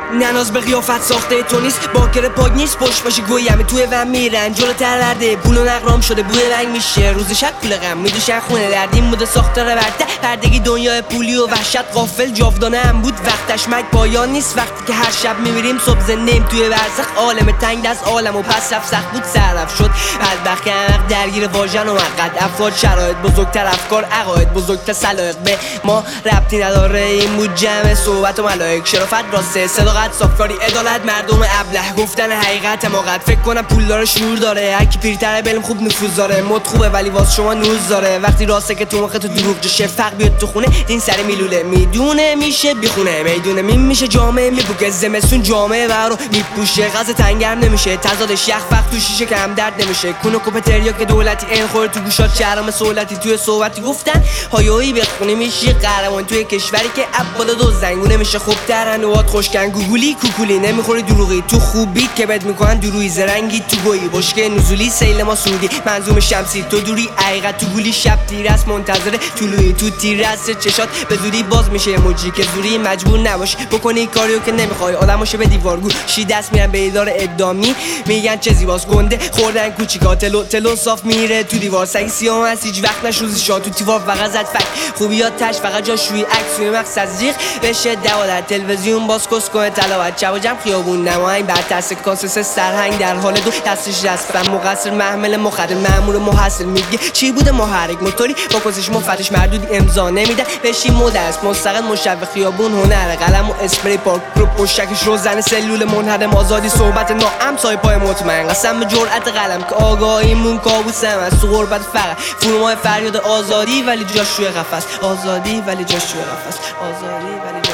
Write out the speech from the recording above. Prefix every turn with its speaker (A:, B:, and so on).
A: نناز به قیافت ساخته تو نیست، باکر پاک نیست، پشت باشه گویم توی و میرن جلو ترورده پول و نقرام شده بوی رنگ میشه روز شب پول غم میدوشن خونه دردین بوده ساختار برده پردگی دنیای پولی و وحشت غافل جاودانه هم بود وقتش مگ پایان نیست وقتی که هر شب میمیریم صبح زندیم توی برزخ عالم تنگ دست عالم و پس رفت سخت بود سرف شد بدبخت عمق درگیر واژن و مقد افراد شرایط بزرگتر افکار عقاید بزرگتر سلایق به ما ربطی نداره این بود جمع صحبت و ملائک شرافت راسته صداقت صافکاری عدالت مردم ابله گفتن حقیقت حماقت فکر کنم پول داره شعور داره هر کی پیرتره بلم خوب نفوذ داره مد خوبه ولی واس شما نوز داره وقتی راسته که تو مخ تو دروغ جه شفق بیاد تو خونه دین سر میلوله میدونه میشه بیخونه میدونه میشه جامعه میبوگه زمستون جامعه برو میپوشه غاز تنگر نمیشه تضادش یخ وقت تو شیشه کم درد نمیشه کونو کوپتریا که دولتی این خور تو گوشات شهرام سولتی توی صحبتی گفتن هایویی بخونه میشی قهرمان توی کشوری که عباده دو زنگونه میشه خوب ترنوات خوشکن گوگولی کوکولی نمیخوری دروغی تو خوبی که بد میکنن دروی زرنگی تو گویی بشکه نزولی سیل ما سودی منظوم شمسی تو دوری حقیقت تو گولی شب تیر است منتظر طلوعی تو تیر است چشات به زوری باز میشه موجی که زوری مجبور نباش بکنی کاریو که نمیخوای آدماشو به دیوار گوشی دست میرن به اداره ادامی میگن چه زیباست گنده خوردن کوچیکا تلو صاف میره تو دیوار سگی سیاه هست هیچ وقت نشوزی شاد تو دیوار فقط زد فک خوبیات تش فقط جاشوی عکس روی مقصد زیغ بشه دوالت تلویزیون باز کس کنه تلاوت شب و جمع خیابون نماهنگ بر ترس کاسس سرهنگ در حال دو دستش دستم مقصر محمل مخدر مأمور محصل میگه چی بوده محرک موتوری با کسش مفتش مردودی امضا نمیدن بشی مدرس مستقل مشوق خیابون هنر قلم و اسپری پاک رو پشتکش روزن سلول منهدم آزادی صحبت ناام سای پای مطمئن قسم به جرأت قلم که آگاهیمون کابوسم از تو غربت فقط فرومای فریاد آزادی ولی جاش توی قفس آزادی ولی جاش توی قفس آزادی ولی